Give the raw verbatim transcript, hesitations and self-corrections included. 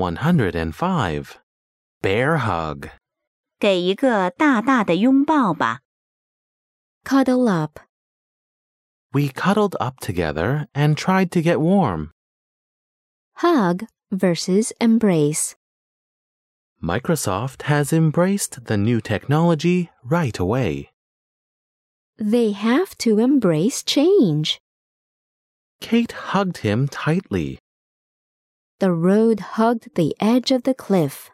one hundred five. Bear hug. 给一个大大的拥抱吧。 Cuddle up. We cuddled up together and tried to get warm. Hug versus embrace. Microsoft has embraced the new technology right away. They have to embrace change. Kate hugged him tightly. The road hugged the edge of the cliff.